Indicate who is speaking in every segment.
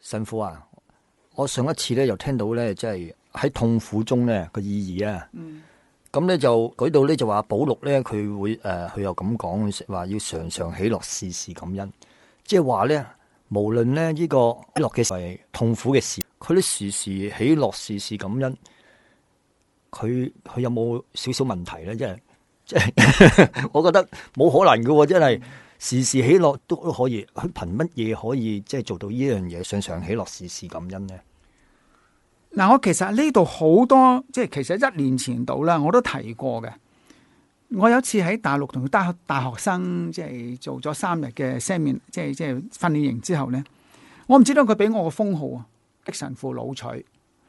Speaker 1: 神父啊，我上一次咧又聽到咧，即係喺痛苦中咧個意義啊。咁咧就舉到咧就話保祿咧佢會佢又咁講，話要常常喜樂，事事感恩。即係話咧，無論咧呢個喜樂嘅時痛苦嘅事，佢都時時喜樂，事事感恩。佢有冇少少問題咧？即係我覺得冇可能嘅，真係。時時喜樂都可以，佢憑乜嘢可以即係做到呢樣嘢？常常喜樂，事事感恩呢？
Speaker 2: 嗱，我其實呢度好多，即係其實1年前度啦，我都提過嘅。我有一次喺大陸同大學生即係做咗3日嘅 seminar，即係訓練營之後咧，我唔知道佢俾我個封號啊，神父老取。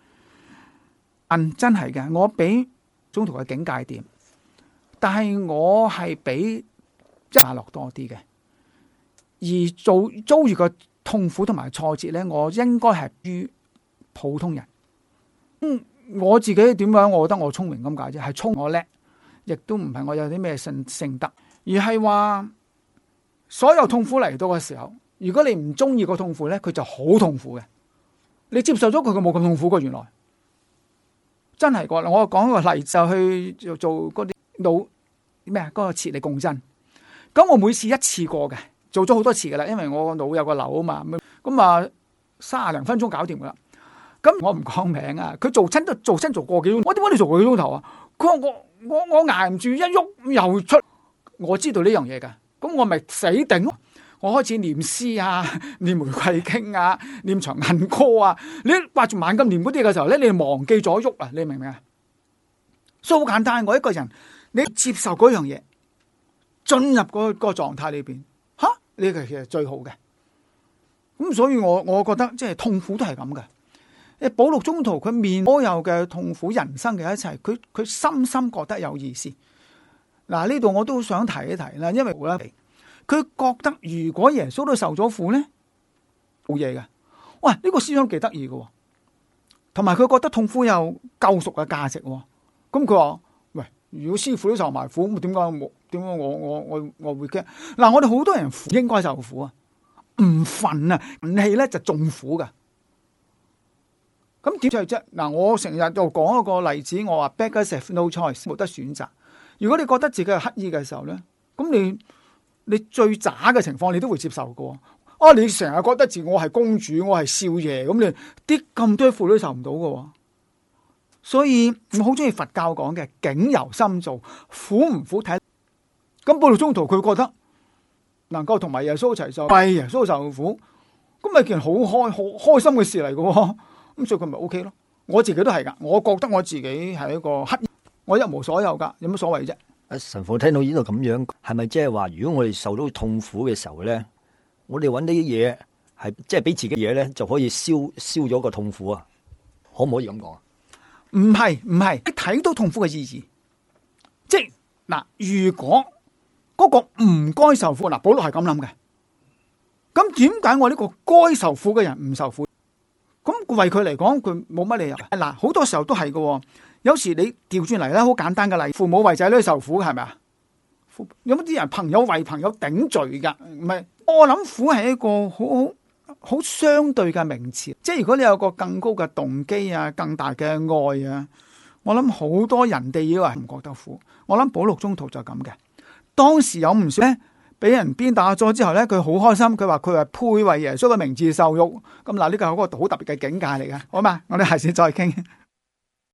Speaker 2: 真係嘅，我俾中途嘅境界點，但係我係俾快樂多啲嘅，而遭遇個痛苦同埋挫折咧，我應該係於普通人。我自己點樣？我覺得我聰明咁解啫，係聰我叻，亦都唔係我有啲咩性德，而係話所有痛苦嚟到嘅時候，如果你唔中意個痛苦咧，佢就好痛苦嘅。你接受咗佢，佢冇咁痛苦嘅。原來真係個，我講個例就去做嗰啲腦咩啊，嗰個磁力共振。咁我每次一次過嘅，做咗好多次噶啦，因為我個腦有個瘤啊嘛，咁啊30零分鐘搞掂噶啦。咁我唔講名啊，佢做親個幾鐘，我點解你做個幾鐘頭啊？佢話我捱唔住，一喐又出，我知道呢樣嘢噶，咁我咪死頂咯。我開始念詩啊，念玫瑰經啊，念長恨歌啊。你掛住猛咁念嗰啲嘅時候咧，你忘記咗喐啊，你明唔明啊？所以好簡單，我一個人你接受嗰樣嘢。進入嗰個狀態裏邊，呢個其實最好嘅。咁所以我覺得即係痛苦都係咁嘅。保祿宗徒佢面所有嘅痛苦人生嘅一切，佢深深覺得有意思。嗱，呢度我都想提一提啦，因為佢覺得如果耶穌都受咗苦咧，冇嘢嘅。喂，呢個思想幾得意嘅，同埋佢覺得痛苦有救贖嘅價值。咁佢話：喂，如果師傅都受埋苦，咁點解我會驚？嗱，我哋好多人應該受苦啊，唔忿啊，憤氣咧就中苦噶。咁點啫？嗱，我成日就講一個例子，我話 beggars have no choice， 冇得選擇。如果你覺得自己係乞兒嘅時候咧，咁你最渣嘅情況你都會接受嘅。你成日覺得自我係公主，我係少爺，咁你啲咁多苦都受唔到嘅。所以我好中意佛教講嘅境由心造，苦唔苦睇。咁保祿宗徒佢覺得能夠同埋耶穌一齊受，為耶穌受苦，咁咪件好開心嘅事嚟嘅。咁所以佢咪 OK 咯。我自己都係噶，我覺得我自己係一個乞兒，我一無所有噶，有乜所謂啫？
Speaker 1: 神父聽到呢度咁樣，係咪即係話，如果我哋受到痛苦嘅時候咧，我哋揾呢啲嘢係即係俾自己嘢咧，就可以消咗個痛苦啊？可唔可以咁講啊？
Speaker 2: 唔係，你睇到痛苦嘅意義，即係嗱，如果嗰個唔該受苦，保祿係咁諗嘅，咁點解我呢個該受苦嘅人唔受苦？咁為佢嚟講，佢冇乜理由。嗱，好多時候都係嘅。有時你調轉嚟咧，好簡單嘅例，父母為仔女受苦，係咪啊？有乜啲人朋友為朋友頂罪噶？唔係，我諗苦係一個好相對嘅名詞。即係如果你有個更高嘅動機啊，更大嘅愛啊，我諗好多人哋以為唔覺得苦。我諗保祿宗徒就咁嘅。當時有唔少咧，俾人鞭打咗之後咧，佢好開心，佢話佢係配為耶穌嘅名字受辱。咁嗱，呢個係一個好特別嘅境界嚟嘅，好嘛？我哋下次再傾。